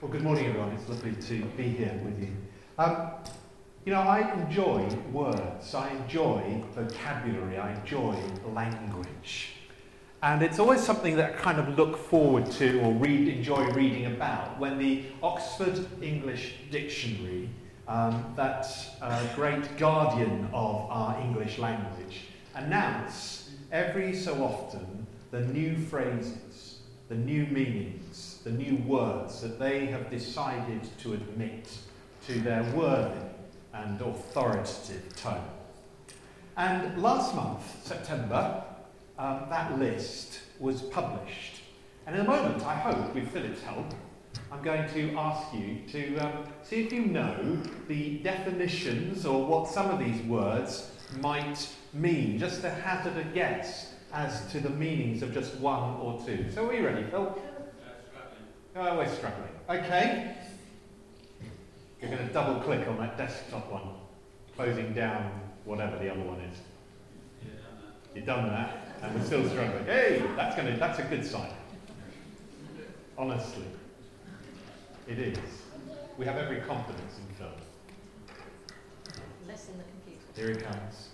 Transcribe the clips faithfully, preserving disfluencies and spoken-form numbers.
Well, good morning, everyone. It's lovely to be here with you. Um, you know, I enjoy words. I enjoy vocabulary. I enjoy language. And it's always something that I kind of look forward to or read, enjoy reading about when the Oxford English Dictionary, um, that uh, great guardian of our English language, announce every so often the new phrases, the new meanings, the new words that they have decided to admit to their worthy and authoritative tone. And last month, September, um, that list was published. And in a moment, I hope, with Philip's help, I'm going to ask you to um, see if you know the definitions or what some of these words might mean, just to hazard a guess as to the meanings of just one or two. So are you ready, Phil? Oh, we're struggling. Okay. You're going to double click on that desktop one, closing down whatever the other one is. You've done that, and we're still struggling. Hey, that's going to, that's a good sign. Honestly. It is. We have every confidence in Phil. Less in the computer. Here he comes.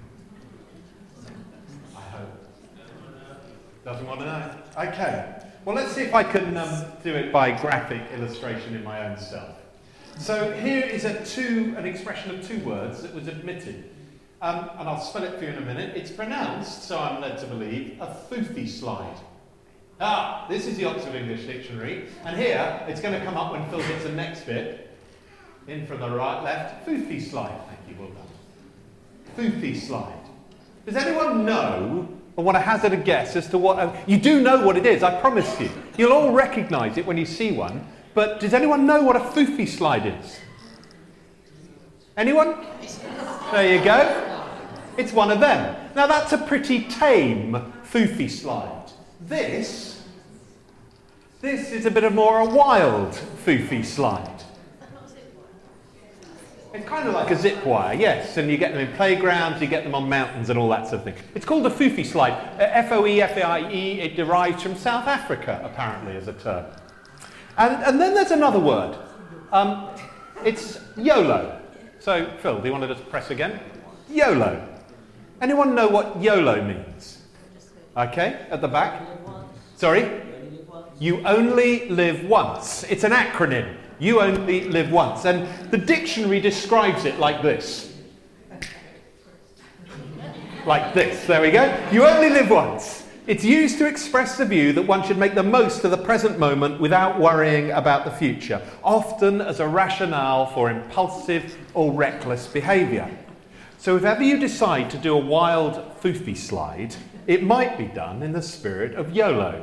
I hope. Doesn't want to know. Okay. Well, let's see if I can um, do it by graphic illustration in my own self. So here is a two, an expression of two words that was admitted. Um, and I'll spell it for you in a minute. It's pronounced, so I'm led to believe, a foofy slide. Ah, this is the Oxford English Dictionary. And here, it's going to come up when Phil gets the next bit. In from the right, left. Foofy slide. Thank you, well done. Foofy slide. Does anyone know, or want to hazard a guess as to what... Uh, you do know what it is, I promise you. You'll all recognise it when you see one. But does anyone know what a foofy slide is? Anyone? There you go. It's one of them. Now, that's a pretty tame foofy slide. This, this is a bit of more a wild foofy slide. It's kind of like a zip wire, yes, and you get them in playgrounds, you get them on mountains and all that sort of thing. It's called a foofy slide. Uh, F O E F A I E, it derives from South Africa, apparently, as a term. And, and then there's another word. Um, it's YOLO. So, Phil, do you want to just press again? YOLO. Anyone know what YOLO means? Okay, at the back. Sorry? You only live once. It's an acronym. You only live once. And the dictionary describes it like this. Like this. There we go. You only live once. It's used to express the view that one should make the most of the present moment without worrying about the future, often as a rationale for impulsive or reckless behaviour. So if ever you decide to do a wild foofy slide, it might be done in the spirit of YOLO.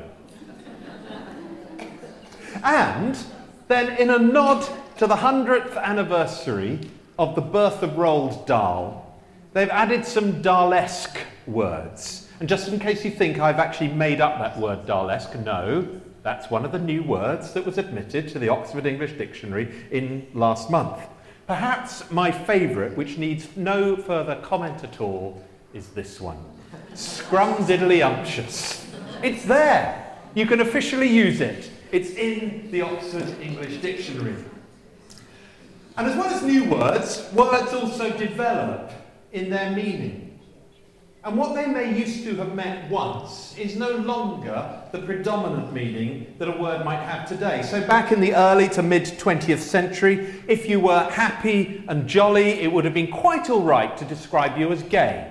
And then in a nod to the hundredth anniversary of the birth of Roald Dahl, they've added some Dahlesque words. And just in case you think I've actually made up that word Dahlesque, no, that's one of the new words that was admitted to the Oxford English Dictionary in last month. Perhaps my favourite, which needs no further comment at all, is this one. Scrumdiddlyumptious. It's there. You can officially use it. It's in the Oxford English Dictionary. And as well as new words, words also develop in their meaning. And what they may used to have meant once is no longer the predominant meaning that a word might have today. So back in the early to mid-twentieth century, if you were happy and jolly, it would have been quite all right to describe you as gay.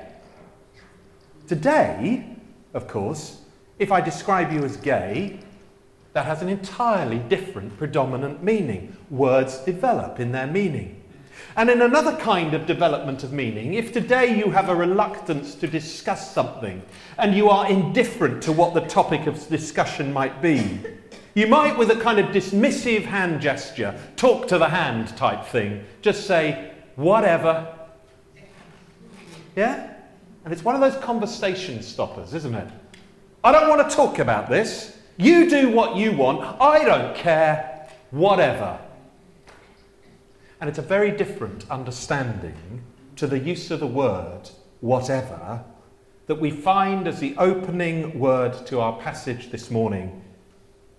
Today, of course, if I describe you as gay, that has an entirely different predominant meaning. Words develop in their meaning. And in another kind of development of meaning, if today you have a reluctance to discuss something and you are indifferent to what the topic of discussion might be, you might, with a kind of dismissive hand gesture, talk to the hand type thing, just say, whatever. Yeah? And it's one of those conversation stoppers, isn't it? I don't want to talk about this. You do what you want. I don't care. Whatever. And it's a very different understanding to the use of the word whatever that we find as the opening word to our passage this morning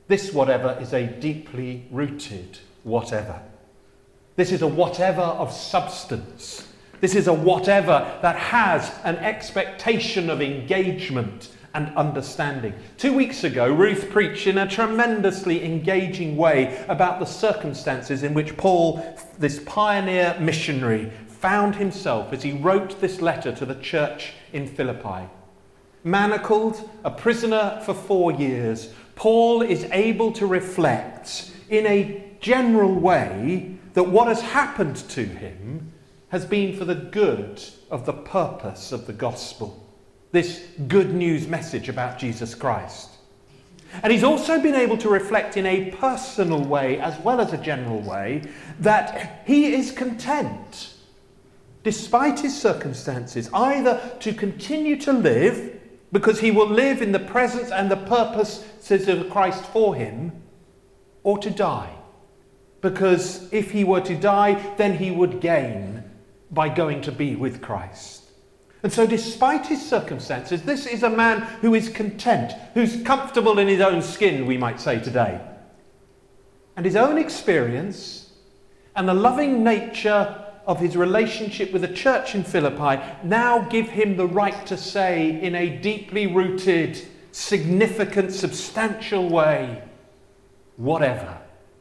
This whatever is a deeply rooted whatever. This is a whatever of substance. This is a whatever that has an expectation of engagement and understanding. Two weeks ago, Ruth preached in a tremendously engaging way about the circumstances in which Paul, this pioneer missionary, found himself as he wrote this letter to the church in Philippi. Manacled, a prisoner for four years, Paul is able to reflect in a general way that what has happened to him has been for the good of the purpose of the gospel. This good news message about Jesus Christ. And he's also been able to reflect in a personal way as well as a general way that he is content, despite his circumstances, either to continue to live because he will live in the presence and the purposes of Christ for him, or to die. Because if he were to die, then he would gain by going to be with Christ. And so despite his circumstances, this is a man who is content, who's comfortable in his own skin, we might say today. And his own experience and the loving nature of his relationship with the church in Philippi now give him the right to say in a deeply rooted, significant, substantial way, whatever.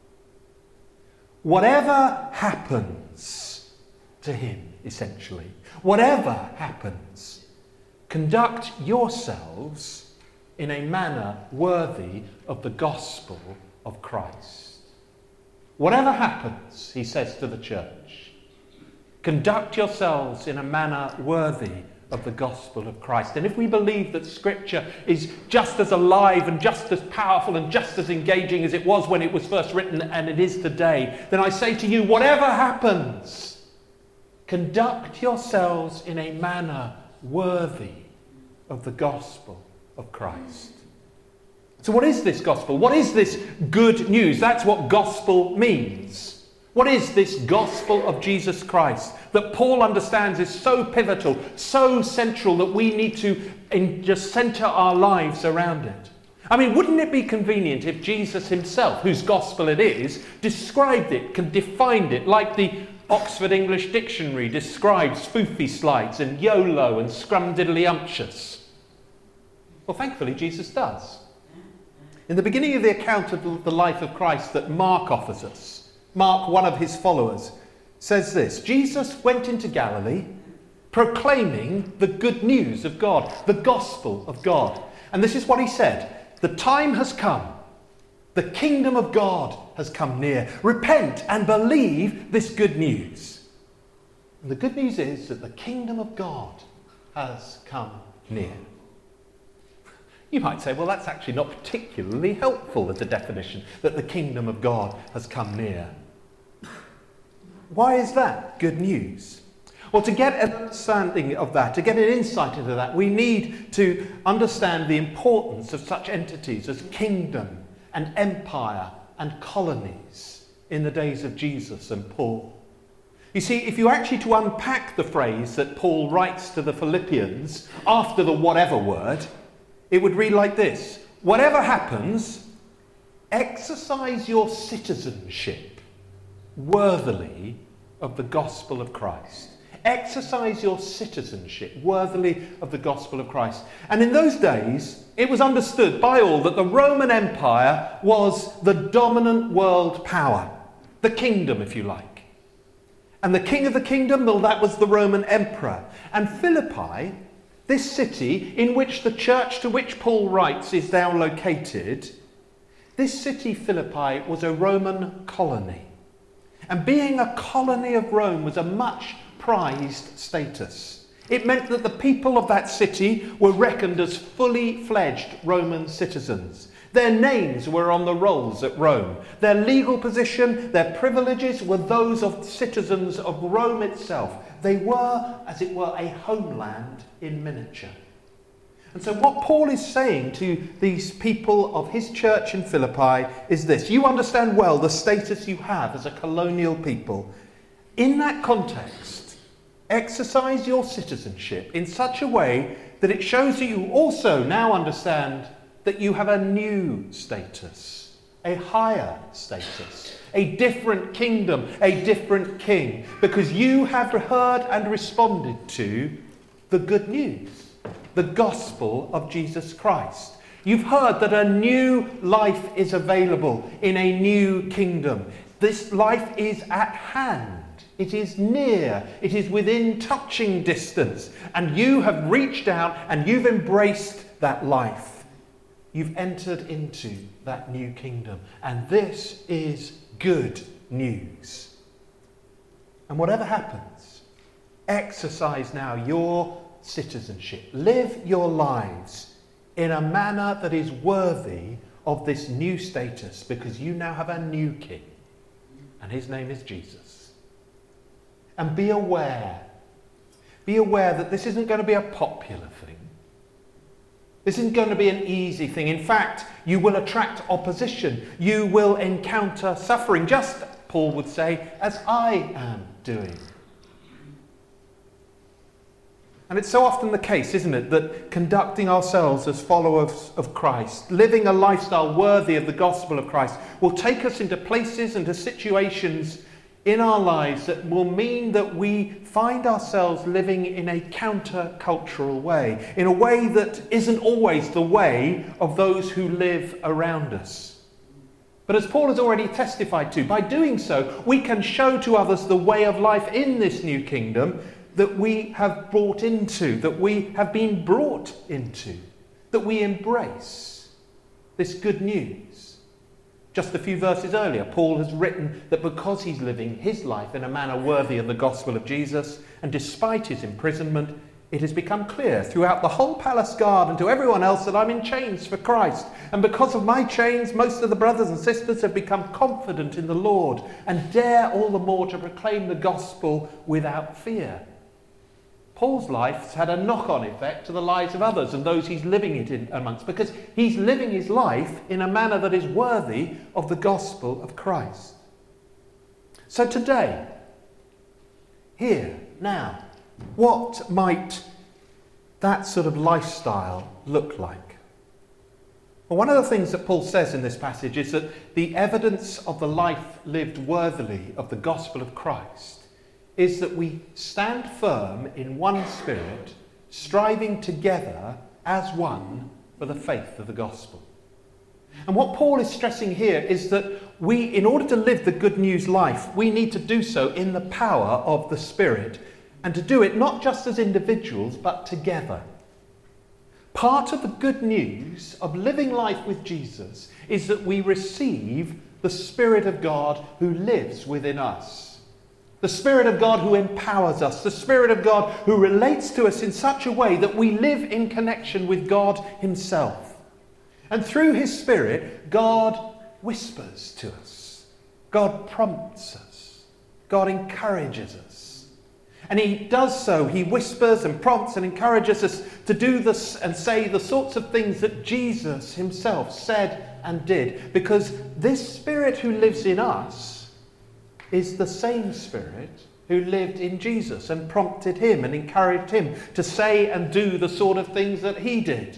Whatever happens to him, essentially. Whatever happens, conduct yourselves in a manner worthy of the gospel of Christ. Whatever happens, he says to the church, conduct yourselves in a manner worthy of the gospel of Christ. And if we believe that Scripture is just as alive and just as powerful and just as engaging as it was when it was first written and it is today, then I say to you, whatever happens, conduct yourselves in a manner worthy of the gospel of Christ. So what is this gospel? What is this good news? That's what gospel means. What is this gospel of Jesus Christ that Paul understands is so pivotal, so central that we need to in just centre our lives around it? I mean, wouldn't it be convenient if Jesus himself, whose gospel it is, described it, can define it, like the Oxford English Dictionary describes foofy slides and YOLO and scrumdiddly-umptious? Well, thankfully, Jesus does. In the beginning of the account of the life of Christ that Mark offers us, Mark, one of his followers, says this: Jesus went into Galilee proclaiming the good news of God, the gospel of God. And this is what he said: the time has come. The kingdom of God has come near. Repent and believe this good news. And the good news is that the kingdom of God has come near. You might say, well, that's actually not particularly helpful as a definition, that the kingdom of God has come near. Why is that good news? Well, to get an understanding of that, to get an insight into that, we need to understand the importance of such entities as kingdom and empire and colonies in the days of Jesus and Paul. You see, if you actually to unpack the phrase that Paul writes to the Philippians after the whatever word, it would read like this: whatever happens, exercise your citizenship worthily of the gospel of Christ. Exercise your citizenship worthily of the gospel of Christ. And in those days, it was understood by all that the Roman Empire was the dominant world power, the kingdom, if you like. And the king of the kingdom, well, that was the Roman emperor. And Philippi, this city in which the church to which Paul writes is now located, this city, Philippi, was a Roman colony. And being a colony of Rome was a much prized status. It meant that the people of that city were reckoned as fully fledged Roman citizens. Their names were on the rolls at Rome. Their legal position, their privileges were those of citizens of Rome itself. They were, as it were, a homeland in miniature. And so what Paul is saying to these people of his church in Philippi is this: you understand well the status you have as a colonial people. In that context, exercise your citizenship in such a way that it shows that you also now understand that you have a new status a higher status, a different kingdom, a different king, because you have heard and responded to the good news, the gospel of Jesus Christ. You've heard that a new life is available in a new kingdom. This life is at hand. It is near. It is within touching distance. And you have reached out and you've embraced that life. You've entered into that new kingdom. And this is good news. And whatever happens, exercise now your citizenship. Live your lives in a manner that is worthy of this new status, because you now have a new king. And his name is Jesus. And be aware. Be aware that this isn't going to be a popular thing. This isn't going to be an easy thing. In fact, you will attract opposition. You will encounter suffering, just, Paul would say, as I am doing. And it's so often the case, isn't it, that conducting ourselves as followers of Christ, living a lifestyle worthy of the gospel of Christ, will take us into places and to situations in our lives that will mean that we find ourselves living in a counter-cultural way, in a way that isn't always the way of those who live around us. But as Paul has already testified to, by doing so, we can show to others the way of life in this new kingdom that we have brought into, that we have been brought into, that we embrace this good news. Just a few verses earlier, Paul has written that because he's living his life in a manner worthy of the gospel of Jesus, and despite his imprisonment, it has become clear throughout the whole palace guard and to everyone else that I'm in chains for Christ. And because of my chains, most of the brothers and sisters have become confident in the Lord and dare all the more to proclaim the gospel without fear. Paul's life has had a knock-on effect to the lives of others and those he's living it in amongst, because he's living his life in a manner that is worthy of the gospel of Christ. So today, here, now, what might that sort of lifestyle look like? Well, one of the things that Paul says in this passage is that the evidence of the life lived worthily of the gospel of Christ is that we stand firm in one spirit, striving together as one for the faith of the gospel. And what Paul is stressing here is that we, in order to live the good news life, we need to do so in the power of the Spirit, and to do it not just as individuals, but together. Part of the good news of living life with Jesus is that we receive the Spirit of God who lives within us. The Spirit of God who empowers us, the Spirit of God who relates to us in such a way that we live in connection with God himself. And through his Spirit, God whispers to us. God prompts us. God encourages us. And he does so. He whispers and prompts and encourages us to do this and say the sorts of things that Jesus himself said and did. Because this Spirit who lives in us is the same Spirit who lived in Jesus and prompted him and encouraged him to say and do the sort of things that he did.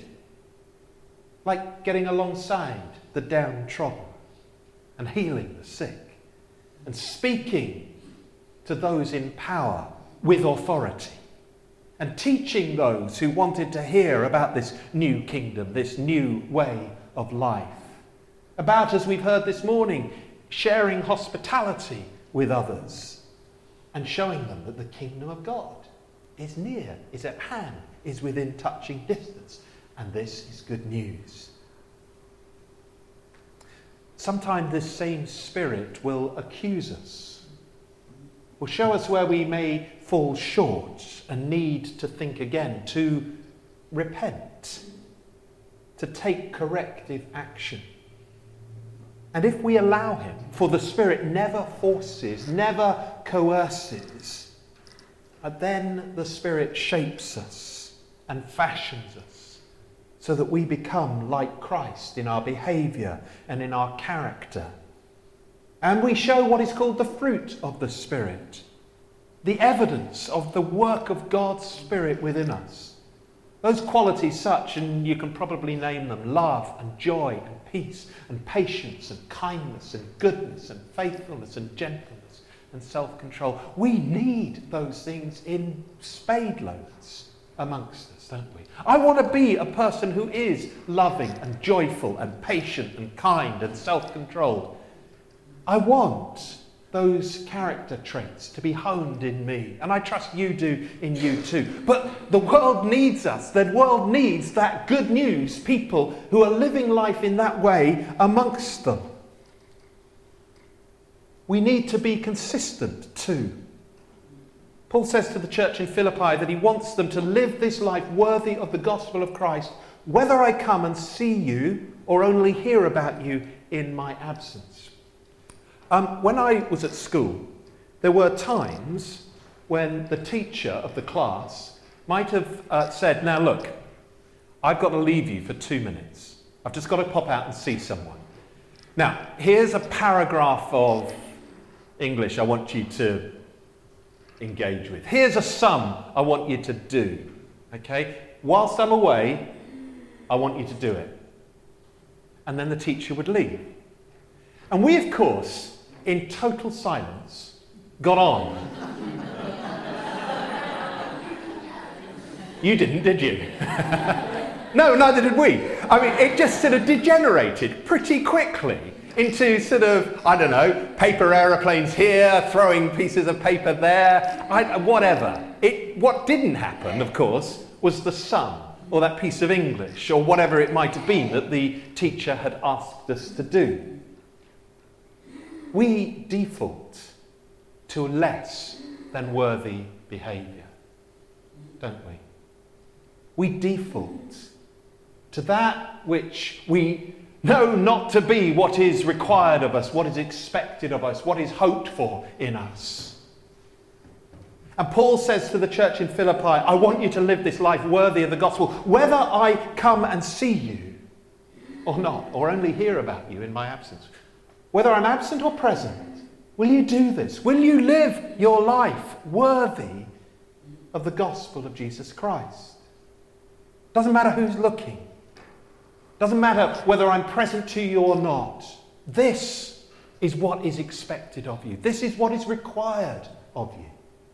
Like getting alongside the downtrodden and healing the sick and speaking to those in power with authority and teaching those who wanted to hear about this new kingdom, this new way of life. About, as we've heard this morning, sharing hospitality with others and showing them that the kingdom of God is near, is at hand, is within touching distance. And this is good news. Sometimes this same Spirit will accuse us, will show us where we may fall short and need to think again, to repent, to take corrective action. And if we allow him, for the Spirit never forces, never coerces, then the Spirit shapes us and fashions us so that we become like Christ in our behaviour and in our character. And we show what is called the fruit of the Spirit, the evidence of the work of God's Spirit within us. Those qualities such, and you can probably name them, love and joy and peace and patience and kindness and goodness and faithfulness and gentleness and self-control. We need those things in spade loads amongst us, don't we? I want to be a person who is loving and joyful and patient and kind and self-controlled. I want those character traits to be honed in me, and I trust you do in you too. But the world needs us. The world needs that good news, people who are living life in that way amongst them. We need to be consistent too. Paul says to the church in Philippi that he wants them to live this life worthy of the gospel of Christ, whether I come and see you or only hear about you in my absence. Um, when I was at school, there were times when the teacher of the class might have uh, said, now look, I've got to leave you for two minutes. I've just got to pop out and see someone. Now, here's a paragraph of English I want you to engage with. Here's a sum I want you to do. Okay? Whilst I'm away, I want you to do it. And then the teacher would leave. And we, of course, in total silence, got on. You didn't, did you? No, neither did we. I mean, it just sort of degenerated pretty quickly into sort of, I don't know, paper aeroplanes here, throwing pieces of paper there, I, whatever. It, what didn't happen, of course, was the sum, or that piece of English, or whatever it might have been that the teacher had asked us to do. We default to less than worthy behaviour, don't we? We default to that which we know not to be what is required of us, what is expected of us, what is hoped for in us. And Paul says to the church in Philippi, I want you to live this life worthy of the gospel, whether I come and see you or not, or only hear about you in my absence. Whether I'm absent or present, will you do this? Will you live your life worthy of the gospel of Jesus Christ? Doesn't matter who's looking. Doesn't matter whether I'm present to you or not. This is what is expected of you. This is what is required of you.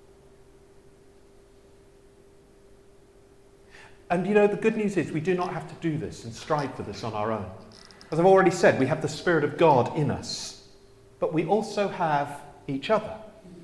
And you know, the good news is we do not have to do this and strive for this on our own. As I've already said, we have the Spirit of God in us, but we also have each other.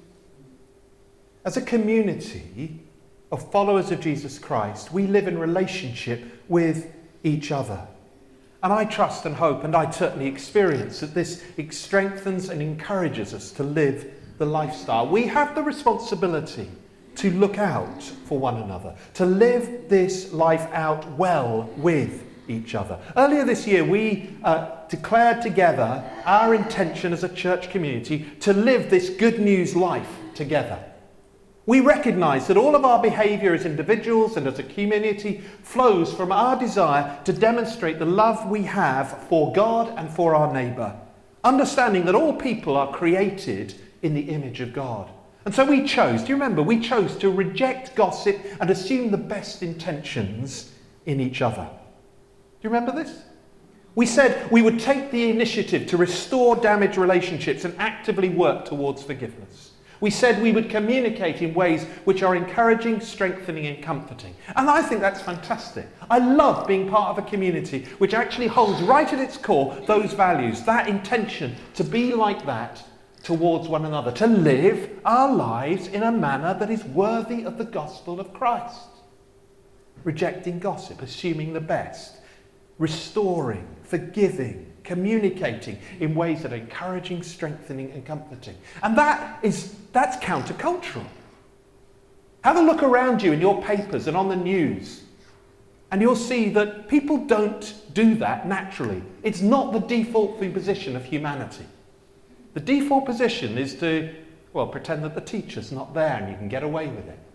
As a community of followers of Jesus Christ, we live in relationship with each other. And I trust and hope, and I certainly experience, that this strengthens and encourages us to live the lifestyle. We have the responsibility to look out for one another, to live this life out well with each other. Earlier this year, we uh, declared together our intention as a church community to live this good news life together. We recognise that all of our behaviour as individuals and as a community flows from our desire to demonstrate the love we have for God and for our neighbour, understanding that all people are created in the image of God. And so we chose, do you remember, we chose to reject gossip and assume the best intentions in each other. Do you remember this? We said we would take the initiative to restore damaged relationships and actively work towards forgiveness. We said we would communicate in ways which are encouraging, strengthening and comforting. And I think that's fantastic. I love being part of a community which actually holds right at its core those values, that intention to be like that towards one another, to live our lives in a manner that is worthy of the gospel of Christ. Rejecting gossip, assuming the best, restoring, forgiving, communicating in ways that are encouraging, strengthening and comforting. And that is, that's countercultural. Have a look around you in your papers and on the news, and you'll see that people don't do that naturally. It's not the default position of humanity. The default position is to, well, pretend that the teacher's not there and you can get away with it.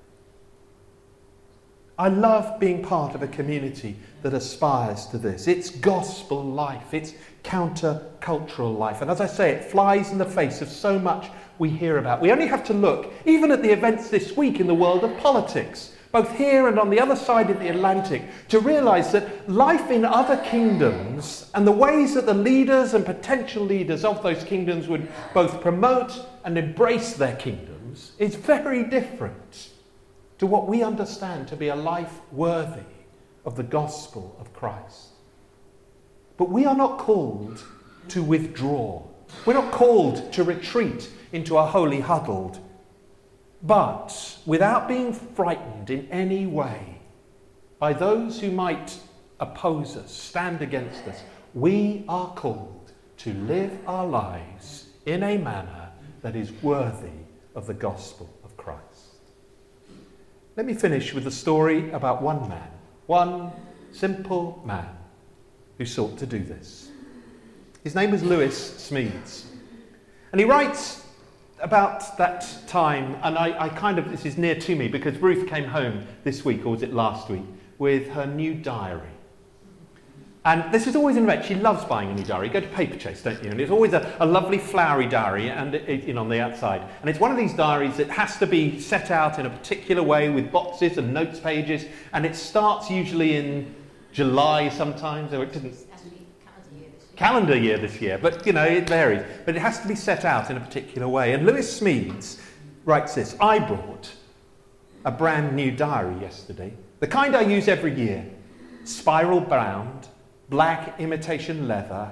I love being part of a community that aspires to this. It's gospel life. It's counter-cultural life. And as I say, it flies in the face of so much we hear about. We only have to look, even at the events this week in the world of politics, both here and on the other side of the Atlantic, to realise that life in other kingdoms and the ways that the leaders and potential leaders of those kingdoms would both promote and embrace their kingdoms is very different to what we understand to be a life worthy of the gospel of Christ. But we are not called to withdraw. We're not called to retreat into a holy huddle. But without being frightened in any way by those who might oppose us, stand against us, we are called to live our lives in a manner that is worthy of the gospel of Christ. Let me finish with a story about one man, one simple man who sought to do this. His name is Lewis Smedes. And he writes about that time, and I, I kind of, this is near to me because Ruth came home this week, or was it last week, with her new diary. And this is always an event. She loves buying a new diary. You go to Paperchase, don't you? And it's always a, a lovely flowery diary, and it, it, you know, on the outside. And it's one of these diaries that has to be set out in a particular way with boxes and notes pages. And it starts usually in July sometimes, or it didn't. Calendar year this year, but you know, it varies. But it has to be set out in a particular way. And Lewis Smedes writes this: I brought a brand new diary yesterday, the kind I use every year, spiral bound, black imitation leather,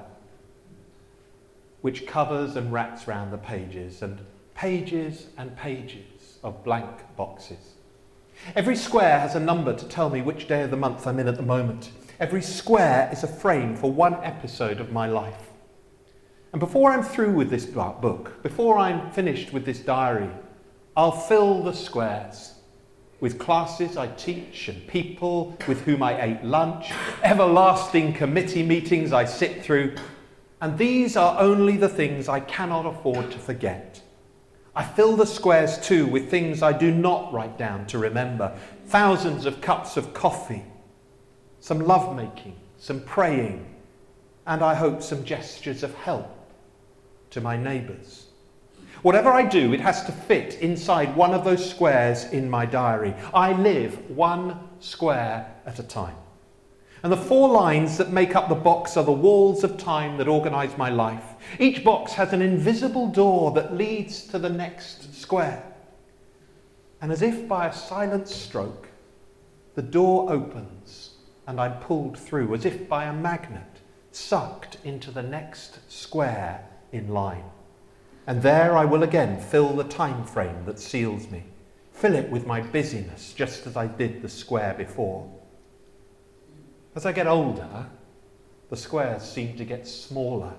which covers and wraps round the pages, and pages and pages of blank boxes. Every square has a number to tell me which day of the month I'm in at the moment. Every square is a frame for one episode of my life. And before I'm through with this book, before I'm finished with this diary, I'll fill the squares with classes I teach and people with whom I ate lunch, everlasting committee meetings I sit through, and these are only the things I cannot afford to forget. I fill the squares too with things I do not write down to remember, thousands of cups of coffee, some lovemaking, some praying, and I hope some gestures of help to my neighbours. Whatever I do, it has to fit inside one of those squares in my diary. I live one square at a time. And the four lines that make up the box are the walls of time that organise my life. Each box has an invisible door that leads to the next square. And as if by a silent stroke, the door opens and I'm pulled through, as if by a magnet, sucked into the next square in line. And there I will again fill the time frame that seals me, fill it with my busyness, just as I did the square before. As I get older, the squares seem to get smaller.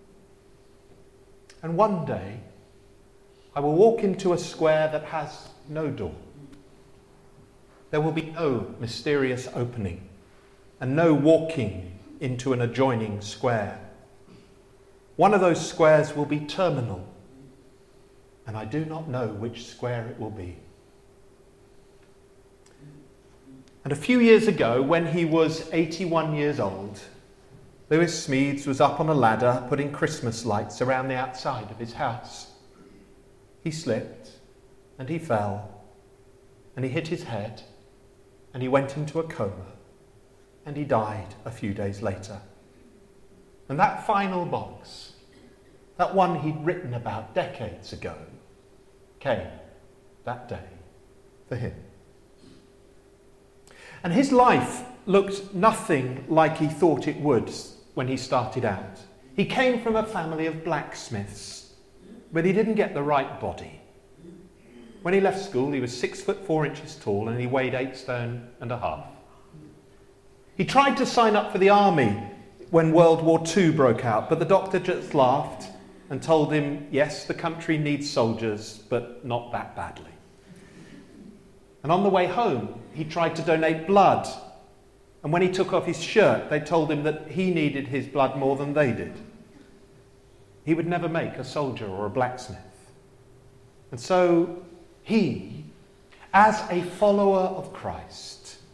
And one day, I will walk into a square that has no door. There will be no mysterious opening, and no walking into an adjoining square. One of those squares will be terminal, and I do not know which square it will be. And a few years ago, when he was eighty-one years old, Lewis Smedes was up on a ladder putting Christmas lights around the outside of his house. He slipped, and he fell, and he hit his head, and he went into a coma. And he died a few days later. And that final box, that one he'd written about decades ago, came that day for him. And his life looked nothing like he thought it would when he started out. He came from a family of blacksmiths, but he didn't get the right body. When he left school, he was six foot four inches tall and he weighed eight stone and a half. He tried to sign up for the army when World War Two broke out, but the doctor just laughed and told him, yes, the country needs soldiers, but not that badly. And on the way home, he tried to donate blood. And when he took off his shirt, they told him that he needed his blood more than they did. He would never make a soldier or a blacksmith. And so he, as a follower of Christ,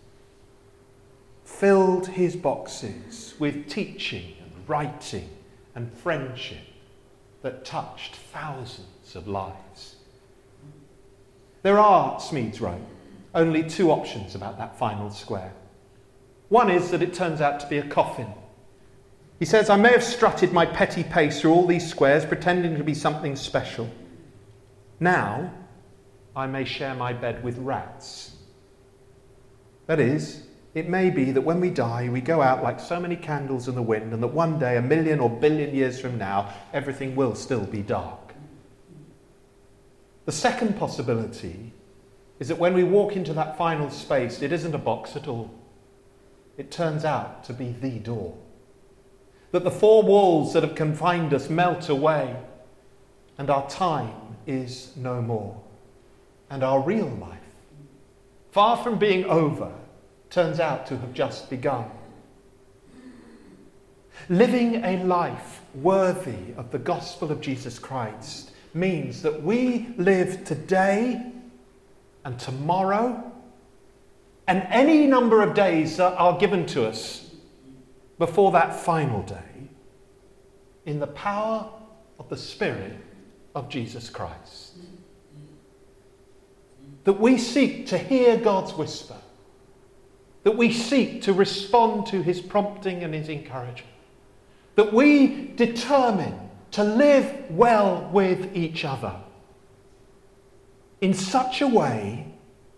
filled his boxes with teaching and writing and friendship that touched thousands of lives. There are, Smedes wrote, only two options about that final square. One is that it turns out to be a coffin. He says, I may have strutted my petty pace through all these squares, pretending to be something special. Now, I may share my bed with rats. That is, it may be that when we die, we go out like so many candles in the wind, and that one day, a million or billion years from now, everything will still be dark. The second possibility is that when we walk into that final space, it isn't a box at all. It turns out to be the door. That the four walls that have confined us melt away, and our time is no more. And our real life, far from being over, turns out to have just begun. Living a life worthy of the gospel of Jesus Christ means that we live today and tomorrow and any number of days that are given to us before that final day in the power of the Spirit of Jesus Christ. That we seek to hear God's whisper. That we seek to respond to his prompting and his encouragement. That we determine to live well with each other in such a way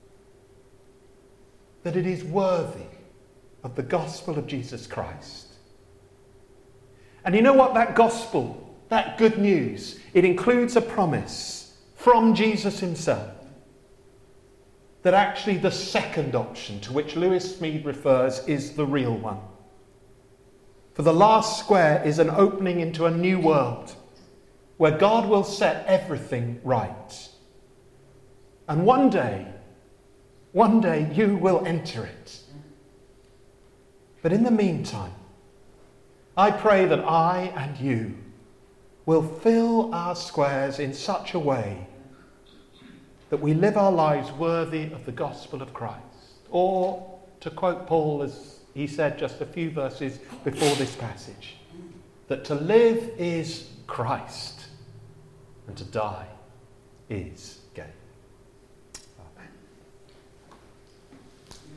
that it is worthy of the gospel of Jesus Christ. And you know what? That gospel, that good news, it includes a promise from Jesus himself that actually the second option to which Lewis Smead refers is the real one. For the last square is an opening into a new world where God will set everything right. And one day, one day you will enter it. But in the meantime, I pray that I and you will fill our squares in such a way that we live our lives worthy of the gospel of Christ. Or, to quote Paul as he said just a few verses before this passage, that to live is Christ and to die is gain.